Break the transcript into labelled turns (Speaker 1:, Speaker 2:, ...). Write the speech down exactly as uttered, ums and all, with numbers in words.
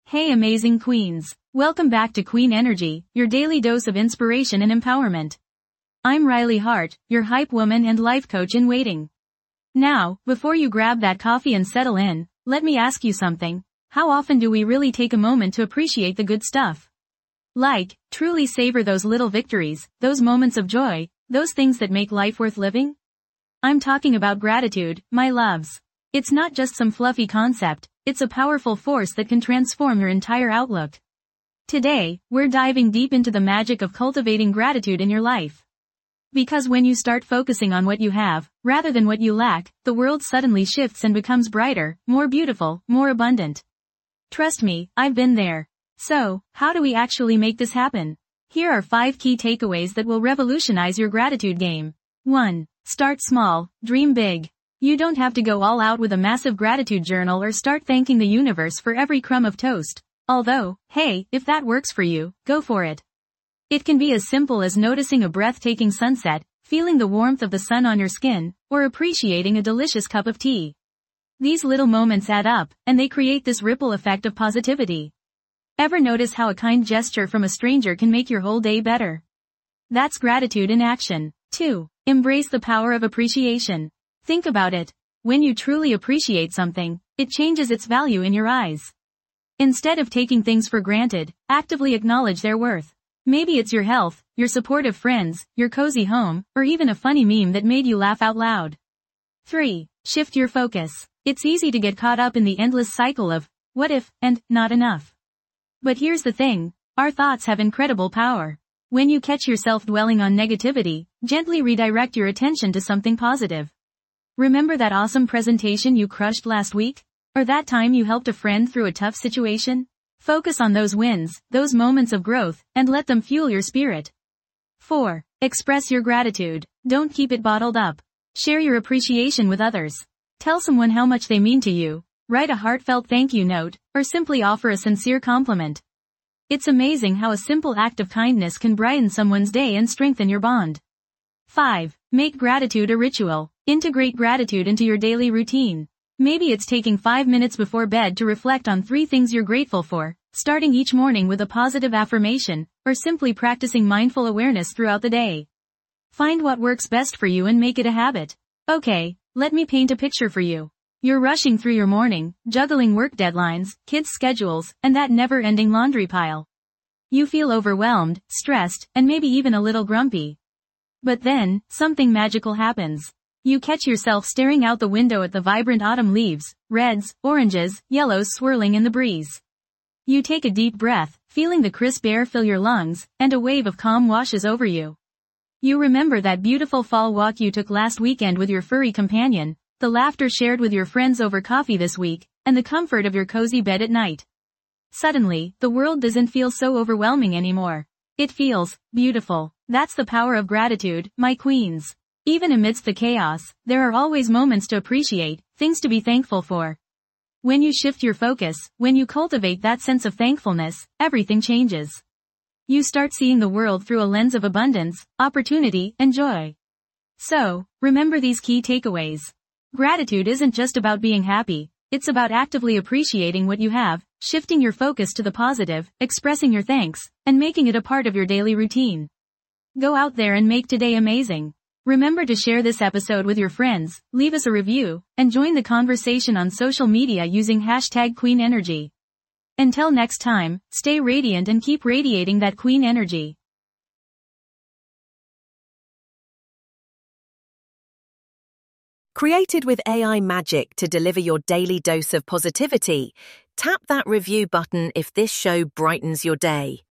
Speaker 1: Hey amazing queens! Welcome back to Queen Energy, your daily dose of inspiration and empowerment. I'm Riley Hart, your hype woman and life coach in waiting. Now, before you grab that coffee and settle in, let me ask you something. How often do we really take a moment to appreciate the good stuff? Like, truly savor those little victories, those moments of joy, those things that make life worth living? I'm talking about gratitude, my loves. It's not just some fluffy concept, it's a powerful force that can transform your entire outlook. Today, we're diving deep into the magic of cultivating gratitude in your life. Because when you start focusing on what you have, rather than what you lack, the world suddenly shifts and becomes brighter, more beautiful, more abundant. Trust me, I've been there. So, how do we actually make this happen? Here are five key takeaways that will revolutionize your gratitude game. one. Start small, dream big. You don't have to go all out with a massive gratitude journal or start thanking the universe for every crumb of toast. Although, hey, if that works for you, go for it. It can be as simple as noticing a breathtaking sunset, feeling the warmth of the sun on your skin, or appreciating a delicious cup of tea. These little moments add up, and they create this ripple effect of positivity. Ever notice how a kind gesture from a stranger can make your whole day better? That's gratitude in action. two. Embrace the power of appreciation. Think about it. When you truly appreciate something, it changes its value in your eyes. Instead of taking things for granted, actively acknowledge their worth. Maybe it's your health, your supportive friends, your cozy home, or even a funny meme that made you laugh out loud. three. Shift your focus. It's easy to get caught up in the endless cycle of, what if, and, not enough. But here's the thing, our thoughts have incredible power. When you catch yourself dwelling on negativity, gently redirect your attention to something positive. Remember that awesome presentation you crushed last week? Or that time you helped a friend through a tough situation? Focus on those wins, those moments of growth, and let them fuel your spirit. four. Express your gratitude. Don't keep it bottled up. Share your appreciation with others. Tell someone how much they mean to you. Write a heartfelt thank you note, or simply offer a sincere compliment. It's amazing how a simple act of kindness can brighten someone's day and strengthen your bond. five. Make gratitude a ritual. Integrate gratitude into your daily routine. Maybe it's taking five minutes before bed to reflect on three things you're grateful for, starting each morning with a positive affirmation, or simply practicing mindful awareness throughout the day. Find what works best for you and make it a habit. Okay, let me paint a picture for you. You're rushing through your morning, juggling work deadlines, kids' schedules, and that never-ending laundry pile. You feel overwhelmed, stressed, and maybe even a little grumpy. But then, something magical happens. You catch yourself staring out the window at the vibrant autumn leaves, reds, oranges, yellows swirling in the breeze. You take a deep breath, feeling the crisp air fill your lungs, and a wave of calm washes over you. You remember that beautiful fall walk you took last weekend with your furry companion, the laughter shared with your friends over coffee this week, and the comfort of your cozy bed at night. Suddenly, the world doesn't feel so overwhelming anymore. It feels beautiful. That's the power of gratitude, my queens. Even amidst the chaos, there are always moments to appreciate, things to be thankful for. When you shift your focus, when you cultivate that sense of thankfulness, everything changes. You start seeing the world through a lens of abundance, opportunity, and joy. So, remember these key takeaways. Gratitude isn't just about being happy, it's about actively appreciating what you have, shifting your focus to the positive, expressing your thanks, and making it a part of your daily routine. Go out there and make today amazing. Remember to share this episode with your friends, leave us a review, and join the conversation on social media using hashtag Queen Energy. Until next time, stay radiant and keep radiating that Queen Energy.
Speaker 2: Created with A I magic to deliver your daily dose of positivity, tap that review button if this show brightens your day.